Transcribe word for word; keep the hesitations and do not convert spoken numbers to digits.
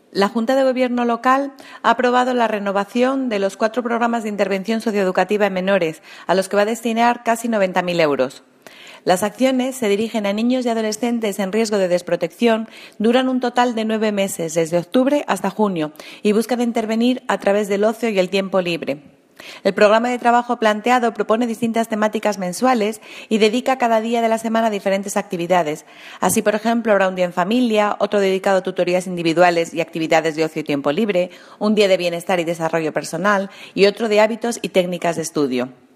La Junta de Gobierno local ha aprobado la renovación de los cuatro programas de intervención socioeducativa en menores, a los que va a destinar casi noventa mil euros. Las acciones se dirigen a niños y adolescentes en riesgo de desprotección, duran un total de nueve meses, desde octubre hasta junio, y buscan intervenir a través del ocio y el tiempo libre. El programa de trabajo planteado propone distintas temáticas mensuales y dedica cada día de la semana a diferentes actividades. Así, por ejemplo, habrá un día en familia, otro dedicado a tutorías individuales y actividades de ocio y tiempo libre, un día de bienestar y desarrollo personal y otro de hábitos y técnicas de estudio.